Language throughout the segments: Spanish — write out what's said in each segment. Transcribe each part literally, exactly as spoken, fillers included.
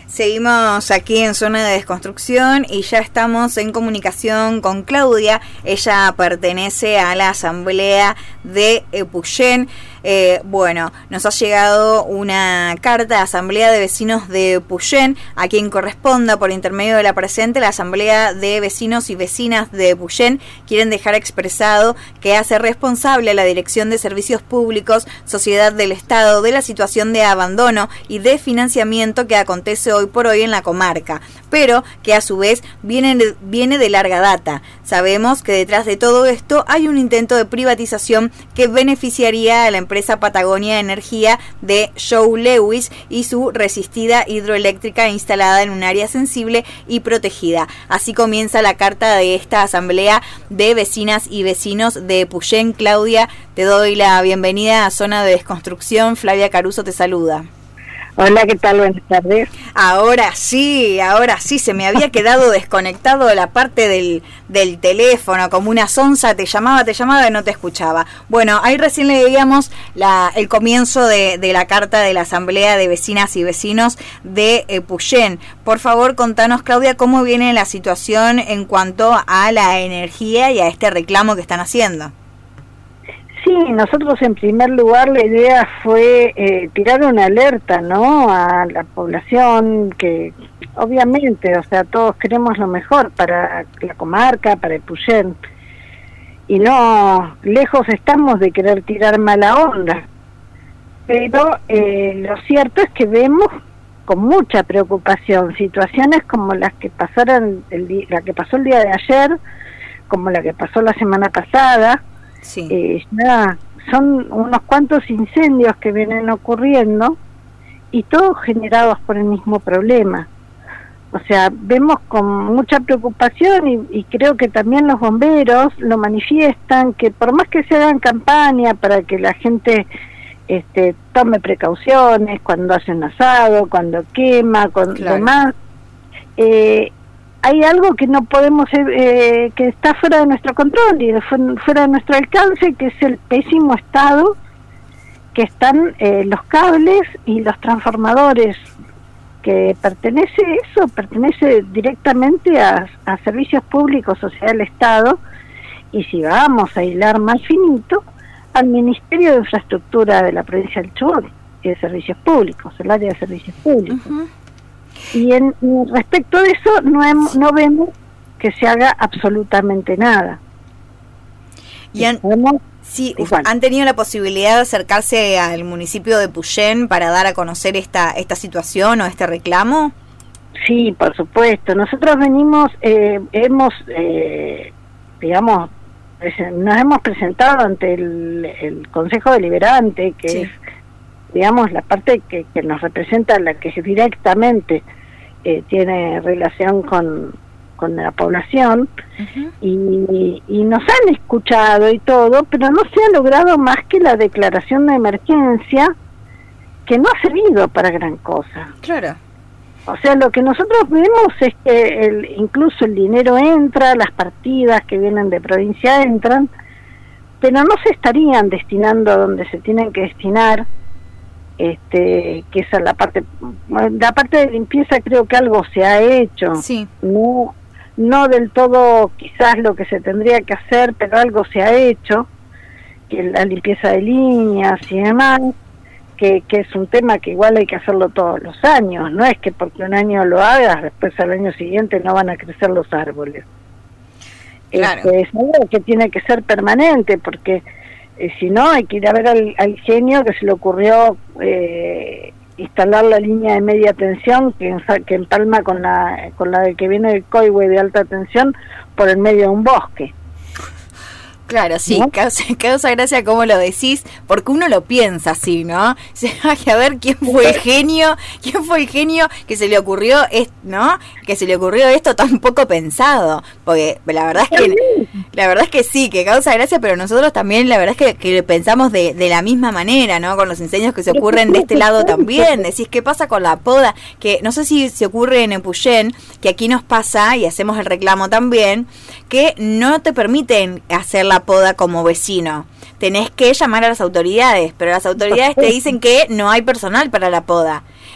Seguimos aquí en Zona de Desconstrucción y ya estamos en comunicación con Claudia. Ella pertenece a la asamblea de Epuyén. Eh, bueno, nos ha llegado una carta de Asamblea de Vecinos de Epuyén, a quien corresponda por intermedio de la presente. La Asamblea de Vecinos y Vecinas de Epuyén quieren dejar expresado que hace responsable a la Dirección de Servicios Públicos, Sociedad del Estado, de la situación de abandono y de financiamiento que acontece hoy por hoy en la comarca, pero que a su vez viene, viene de larga data. Sabemos que detrás de todo esto hay un intento de privatización que beneficiaría a la empresa Patagonia Energía de Joe Lewis y su resistida hidroeléctrica instalada en un área sensible y protegida. Así comienza la carta de esta asamblea de vecinas y vecinos de Epuyén. Claudia, te doy la bienvenida a Zona de Desconstrucción. Flavia Caruso te saluda. Hola, ¿qué tal? Buenas tardes. Ahora sí, ahora sí, se me había quedado desconectado la parte del, del teléfono, como una sonza, te llamaba, te llamaba y no te escuchaba. Bueno, ahí recién leíamos la, el comienzo de, de la carta de la Asamblea de Vecinas y Vecinos de Epuyén. Por favor, contanos, Claudia, cómo viene la situación en cuanto a la energía y a este reclamo que están haciendo. Sí, nosotros en primer lugar la idea fue eh, tirar una alerta, ¿no?, a la población, que obviamente, o sea, todos queremos lo mejor para la comarca, para Epuyén, y no, lejos estamos de querer tirar mala onda, pero eh, lo cierto es que vemos con mucha preocupación situaciones como las que pasaron el día, la que pasó el día de ayer, como la que pasó la semana pasada. Sí. Eh, ya son unos cuantos incendios que vienen ocurriendo y todos generados por el mismo problema. O sea, vemos con mucha preocupación y, y creo que también los bomberos lo manifiestan, que por más que se hagan campaña para que la gente este, tome precauciones cuando hace un asado, cuando quema, con claro. demás, eh, hay algo que no podemos, eh, que está fuera de nuestro control y de fuera de nuestro alcance, que es el pésimo estado que están eh, los cables y los transformadores, que pertenece eso, pertenece directamente a, a servicios públicos, o sea, al Estado, y si vamos a hilar más finito, al Ministerio de Infraestructura de la provincia del Chubut y de Servicios Públicos, el área de Servicios Públicos. Uh-huh. Y en respecto de eso no, hem, no vemos que se haga absolutamente nada. Y han, sí, ¿han tenido la posibilidad de acercarse al municipio de Epuyén para dar a conocer esta esta situación o este reclamo? Sí, por supuesto. Nosotros venimos, eh, hemos, eh, digamos, nos hemos presentado ante el, el Consejo Deliberante, que sí. es, digamos, la parte que, que nos representa, la que directamente eh, tiene relación con, con la población, uh-huh. y, y nos han escuchado y todo, pero no se ha logrado más que la declaración de emergencia, que no ha servido para gran cosa. Claro. O sea, lo que nosotros vemos es que el, incluso el dinero entra, las partidas que vienen de provincia entran, pero no se estarían destinando a donde se tienen que destinar. Este, que esa es la parte, la parte de limpieza, creo que algo se ha hecho, sí. no, no del todo quizás lo que se tendría que hacer, pero algo se ha hecho, que la limpieza de líneas y demás, que, que es un tema que igual hay que hacerlo todos los años, no es que porque un año lo hagas, después al año siguiente no van a crecer los árboles. Claro. Este, es algo que tiene que ser permanente, porque Eh, si no, hay que ir a ver al, al genio que se le ocurrió eh, instalar la línea de media tensión que, que empalma con la con la de que viene del Coihue de alta tensión por el medio de un bosque. Claro, sí, ¿no? causa, causa gracia como lo decís, porque uno lo piensa así, ¿no? Hay a ver quién fue el genio, quién fue el genio que se le ocurrió, esto, ¿no? Que se le ocurrió esto tan poco pensado, porque la verdad es que la verdad es que sí, que causa gracia, pero nosotros también la verdad es que, que pensamos de, de la misma manera, ¿no? Con los incendios que se ocurren de este lado también. Decís, ¿qué pasa con la poda? Que no sé si se ocurre en Epuyén, que aquí nos pasa, y hacemos el reclamo también, que no te permiten hacer la poda como vecino. Tenés que llamar a las autoridades, pero las autoridades te dicen que no hay personal para la poda.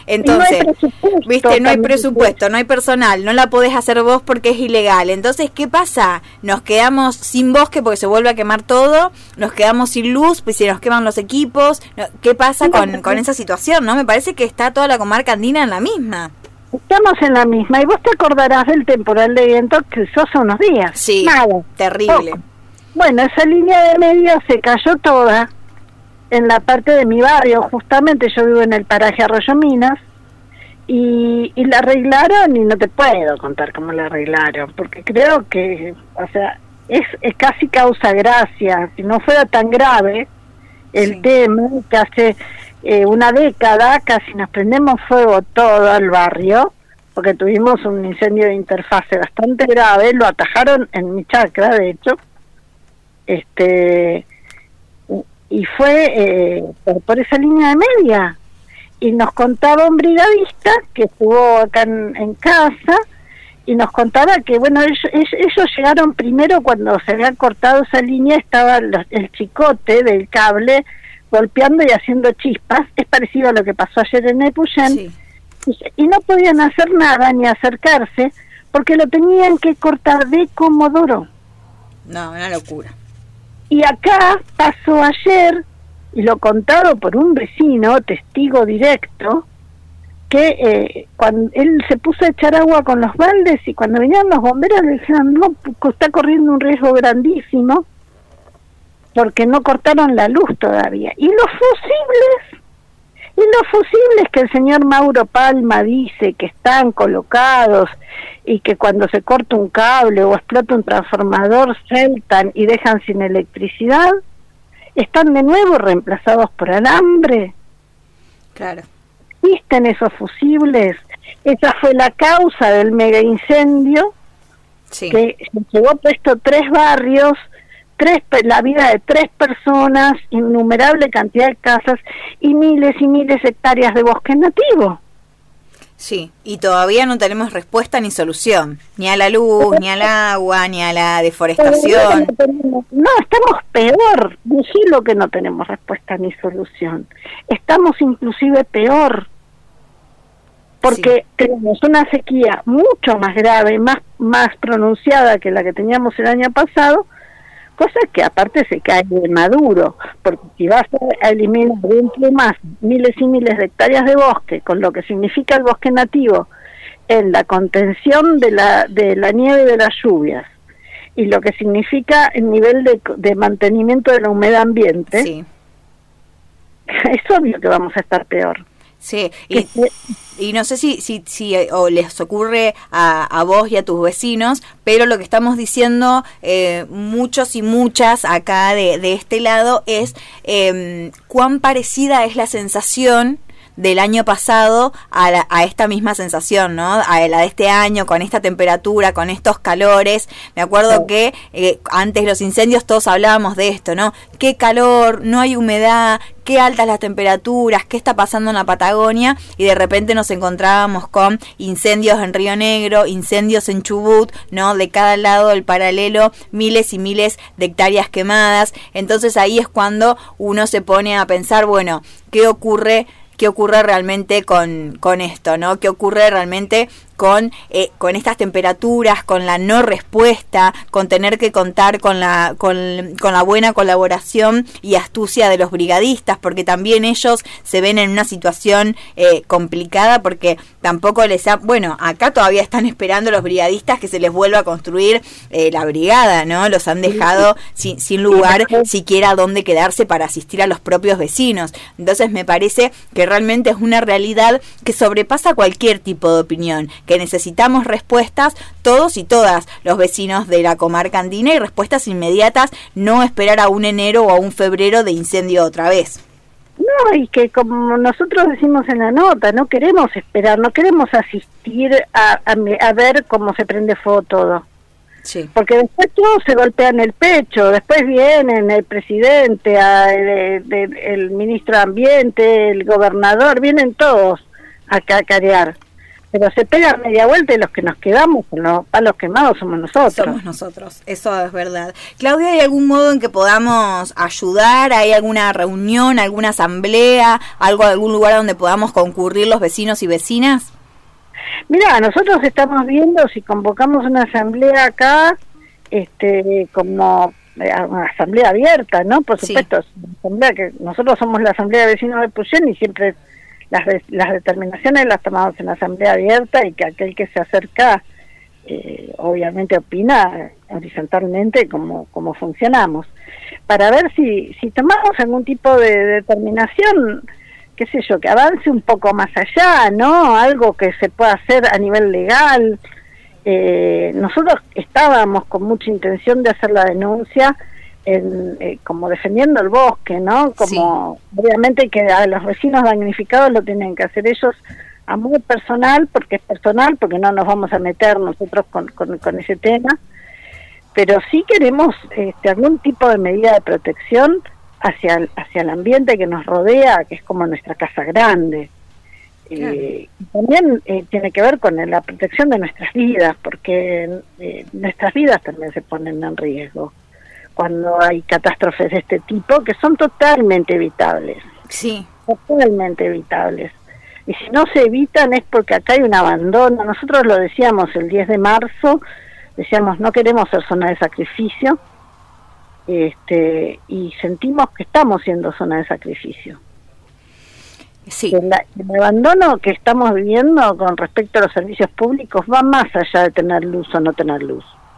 Entonces, no hay viste, no hay presupuesto, no hay personal, no la podés hacer vos porque es ilegal. Entonces, ¿qué pasa? Nos quedamos sin bosque porque se vuelve a quemar todo, nos quedamos sin luz, pues se nos queman los equipos. ¿Qué pasa con, con esa situación, no? Me parece que está toda la comarca andina en la misma. Estamos en la misma, y vos te acordarás del temporal de viento que hizo hace unos días. Sí, nada, terrible. poco. Bueno, esa línea de medio se cayó toda en la parte de mi barrio, justamente yo vivo en el paraje Arroyo Minas, y, y la arreglaron, y no te puedo contar cómo la arreglaron, porque creo que, o sea, es, es casi causa gracia, si no fuera tan grave el sí. tema, que hace eh, una década casi nos prendemos fuego todo el barrio, porque tuvimos un incendio de interfase bastante grave, lo atajaron en mi chacra, de hecho, este y fue eh, por, por esa línea de media, y nos contaba un brigadista que estuvo acá en, en casa, y nos contaba que bueno, ellos, ellos llegaron primero cuando se había cortado esa línea, estaba los, el chicote del cable golpeando y haciendo chispas, es parecido a lo que pasó ayer en Epuyén, sí. y, y no podían hacer nada ni acercarse porque lo tenían que cortar de Comodoro. No, una locura. Y acá pasó ayer, y lo contado por un vecino, testigo directo, que eh, cuando él se puso a echar agua con los baldes, y cuando venían los bomberos le dijeron, no, está corriendo un riesgo grandísimo, porque no cortaron la luz todavía. Y los fusibles, y los fusibles que el señor Mauro Palma dice que están colocados, y que cuando se corta un cable o explota un transformador saltan y dejan sin electricidad, están de nuevo reemplazados por alambre. Claro. ¿Existen esos fusibles? Esa fue la causa del mega incendio, sí. que se llevó puesto tres barrios, tres la vida de tres personas, innumerable cantidad de casas y miles y miles de hectáreas de bosque nativo. Sí, y todavía no tenemos respuesta ni solución, ni a la luz, ni al agua, ni a la deforestación. No, estamos peor, decirlo que no tenemos respuesta ni solución. Estamos inclusive peor, porque sí. tenemos una sequía mucho más grave, más, más pronunciada que la que teníamos el año pasado, cosa que aparte se cae de maduro, porque si vas a eliminar de un plumazo miles y miles de hectáreas de bosque, con lo que significa el bosque nativo en la contención de la de la nieve y de las lluvias, y lo que significa el nivel de, de mantenimiento de la humedad ambiente, sí. es obvio que vamos a estar peor. Sí, y, y no sé si, si, si o les ocurre a, a vos y a tus vecinos, pero lo que estamos diciendo eh, muchos y muchas acá de, de este lado es eh, cuán parecida es la sensación del año pasado a, la, a esta misma sensación, ¿no? A la de este año, con esta temperatura, con estos calores. Me acuerdo sí. que eh, antes de los incendios todos hablábamos de esto, ¿no? Qué calor, no hay humedad, qué altas las temperaturas, qué está pasando en la Patagonia, y de repente nos encontrábamos con incendios en Río Negro, incendios en Chubut, ¿no? De cada lado del paralelo, miles y miles de hectáreas quemadas. Entonces ahí es cuando uno se pone a pensar, bueno, ¿qué ocurre? ¿Qué ocurre realmente con, con esto, ¿no? ¿Qué ocurre realmente con eh, con estas temperaturas, con la no respuesta, con tener que contar con la con, con la buena colaboración y astucia de los brigadistas, porque también ellos se ven en una situación eh, complicada, porque tampoco les ha, bueno, acá todavía están esperando los brigadistas que se les vuelva a construir eh, la brigada, ¿no? Los han dejado sin, sin lugar siquiera donde quedarse para asistir a los propios vecinos. Entonces me parece que realmente es una realidad que sobrepasa cualquier tipo de opinión, que necesitamos respuestas todos y todas los vecinos de la comarca andina, y respuestas inmediatas, no esperar a un enero o a un febrero de incendio otra vez. No, y que como nosotros decimos en la nota, no queremos esperar, no queremos asistir a, a, a ver cómo se prende fuego todo. Sí. Porque después todos se golpean el pecho, después vienen el presidente, a, de, de, el ministro de Ambiente, el gobernador, vienen todos a cacarear. pero se pega media vuelta y los que nos quedamos con los palos quemados somos nosotros. Somos nosotros, eso es verdad. Claudia, ¿hay algún modo en que podamos ayudar? ¿Hay alguna reunión, alguna asamblea, algo, algún lugar donde podamos concurrir los vecinos y vecinas? Mira, nosotros estamos viendo si convocamos una asamblea acá, este, como una asamblea abierta, ¿no? Por supuesto, sí. Asamblea que nosotros somos la asamblea de vecinos de Epuyén y siempre las las determinaciones las tomamos en la asamblea abierta y que aquel que se acerca, eh, obviamente opina horizontalmente cómo, cómo funcionamos, para ver si, si tomamos algún tipo de determinación, qué sé yo, que avance un poco más allá, ¿no? Algo que se pueda hacer a nivel legal. Eh, nosotros estábamos con mucha intención de hacer la denuncia en, eh, como defendiendo el bosque, ¿no? Como sí. Obviamente que a los vecinos damnificados lo tienen que hacer ellos a modo personal, porque es personal, porque no nos vamos a meter nosotros con, con, con ese tema, pero sí queremos este, algún tipo de medida de protección hacia el, hacia el ambiente que nos rodea, que es como nuestra casa grande. Eh, también eh, tiene que ver con la protección de nuestras vidas, porque eh, nuestras vidas también se ponen en riesgo cuando hay catástrofes de este tipo, que son totalmente evitables. Sí. Totalmente evitables. Y si no se evitan es porque acá hay un abandono. Nosotros lo decíamos el diez de marzo, decíamos no queremos ser zona de sacrificio, este, y sentimos que estamos siendo zona de sacrificio. Sí. El, el abandono que estamos viviendo con respecto a los servicios públicos va más allá de tener luz o no tener luz.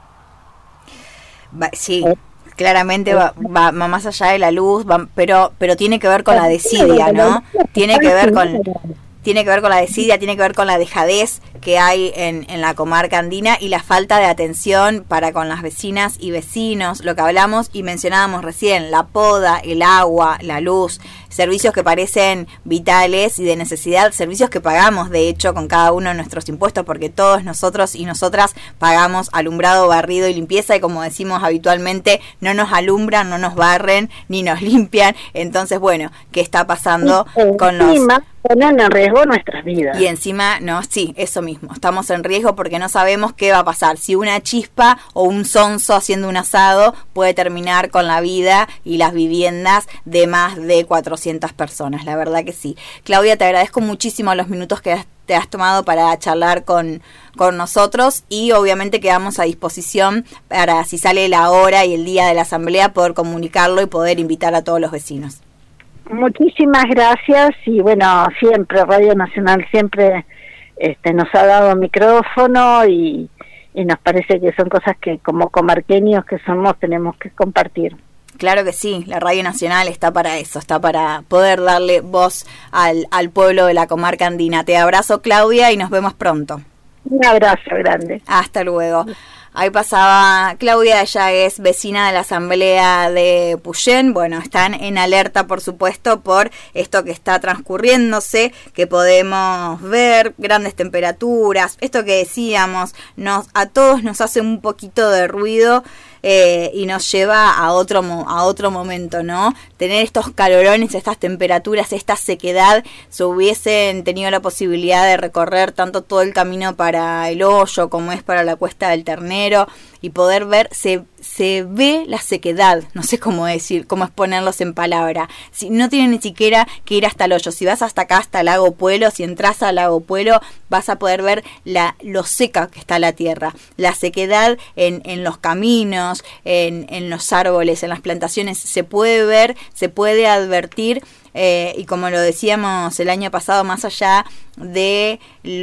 Va, sí, ¿Eh? claramente ¿Eh? Va, va, va más allá de la luz, va, pero pero tiene que ver con la desidia, ¿no? Tiene que ver con tiene que ver con la desidia, tiene que ver con la dejadez que hay en, en la comarca andina y la falta de atención para con las vecinas y vecinos, lo que hablamos y mencionábamos recién, la poda, el agua, la luz, servicios que parecen vitales y de necesidad, servicios que pagamos de hecho con cada uno de nuestros impuestos, porque todos nosotros y nosotras pagamos alumbrado, barrido y limpieza, y como decimos habitualmente, no nos alumbran, no nos barren, ni nos limpian. Entonces, bueno, ¿qué está pasando sí, con los... ponen en riesgo nuestras vidas? Y encima, no, sí, eso mismo, estamos en riesgo porque no sabemos qué va a pasar, si una chispa o un sonso haciendo un asado puede terminar con la vida y las viviendas de más de cuatrocientas personas, la verdad que sí. Claudia, te agradezco muchísimo los minutos que has, te has tomado para charlar con, con nosotros, y obviamente quedamos a disposición para, si sale la hora y el día de la asamblea, poder comunicarlo y poder invitar a todos los vecinos. Muchísimas gracias, y bueno, siempre Radio Nacional siempre este, nos ha dado micrófono y, y nos parece que son cosas que como comarqueños que somos tenemos que compartir. Claro que sí, la Radio Nacional está para eso, está para poder darle voz al, al pueblo de la comarca andina. Te abrazo, Claudia, y nos vemos pronto. Un abrazo grande. Hasta luego. Ahí pasaba Claudia, ella es vecina de la asamblea de Epuyén. Bueno, están en alerta, por supuesto, por esto que está transcurriéndose, que podemos ver, grandes temperaturas, esto que decíamos, nos a todos nos hace un poquito de ruido. Eh, y nos lleva a otro a otro momento, ¿no? Tener estos calorones, estas temperaturas, esta sequedad, si hubiesen tenido la posibilidad de recorrer tanto todo el camino para el Hoyo como es para la Cuesta del Ternero y poder ver, se, se ve la sequedad, no sé cómo decir, cómo exponerlos en palabra. Si no tienen ni siquiera que ir hasta el Hoyo, si vas hasta acá, hasta el Lago Puelo, si entras al Lago Puelo, vas a poder ver la, lo seca que está la tierra, la sequedad en, en los caminos, en, en los árboles, en las plantaciones, se puede ver, se puede advertir, eh, y como lo decíamos el año pasado, más allá de...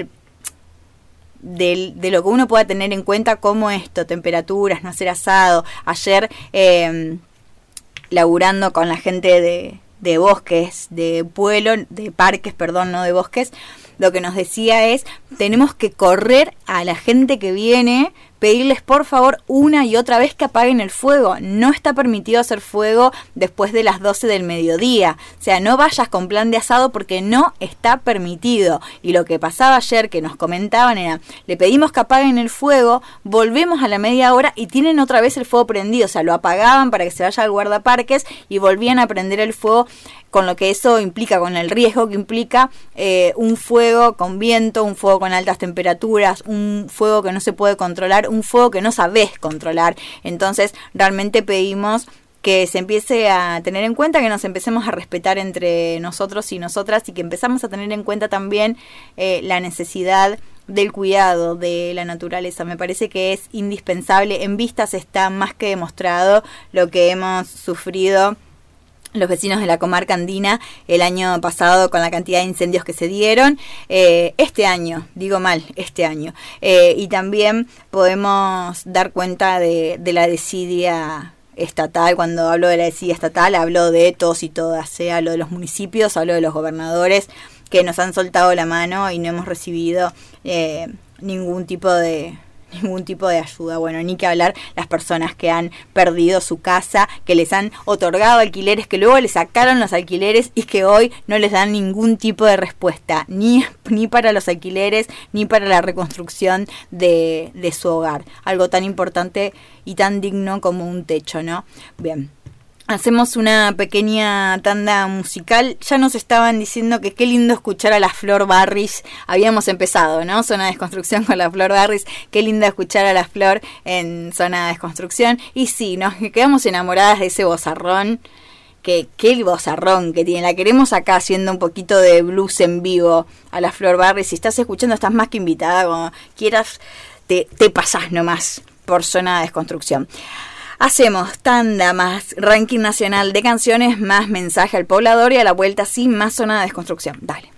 De, de lo que uno pueda tener en cuenta, como esto, temperaturas, no hacer asado. Ayer eh, laburando con la gente de, de bosques, de pueblo, de parques, perdón, no de bosques, lo que nos decía es, tenemos que correr a la gente que viene, pedirles por favor una y otra vez que apaguen el fuego. No está permitido hacer fuego después de las doce del mediodía. O sea, no vayas con plan de asado porque no está permitido. Y lo que pasaba ayer, que nos comentaban, era, le pedimos que apaguen el fuego, volvemos a la media hora y tienen otra vez el fuego prendido. O sea, lo apagaban para que se vaya al guardaparques y volvían a prender el fuego con lo que eso implica, con el riesgo que implica eh, un fuego con viento, un fuego con altas temperaturas, un fuego que no se puede controlar, un fuego que no sabés controlar. Entonces realmente pedimos que se empiece a tener en cuenta, que nos empecemos a respetar entre nosotros y nosotras, y que empezamos a tener en cuenta también eh, la necesidad del cuidado de la naturaleza. Me parece que es indispensable. En Vistas está más que demostrado lo que hemos sufrido los vecinos de la comarca andina el año pasado con la cantidad de incendios que se dieron, eh, este año, digo mal, este año, eh, y también podemos dar cuenta de, de la desidia estatal. Cuando hablo de la desidia estatal, hablo de todos y todas, ¿eh? Hablo de los municipios, hablo de los gobernadores que nos han soltado la mano y no hemos recibido eh, ningún tipo de ningún tipo de ayuda. Bueno, ni que hablar las personas que han perdido su casa, que les han otorgado alquileres, que luego les sacaron los alquileres y que hoy no les dan ningún tipo de respuesta, ni, ni para los alquileres, ni para la reconstrucción de, de su hogar. Algo tan importante y tan digno como un techo, ¿no? Bien. Hacemos una pequeña tanda musical. Ya nos estaban diciendo que qué lindo escuchar a la Flor Barris. Habíamos empezado, ¿no? Zona de Desconstrucción con la Flor Barris. Qué lindo escuchar a la Flor en Zona de Desconstrucción. Y sí, nos quedamos enamoradas de ese vozarrón. Que, qué vozarrón que tiene. La queremos acá haciendo un poquito de blues en vivo a la Flor Barris. Si estás escuchando, estás más que invitada. Como quieras, te, te pasás nomás por Zona de Desconstrucción. Hacemos tanda más ranking nacional de canciones, más mensaje al poblador y a la vuelta sí, más Zona de Desconstrucción. Dale.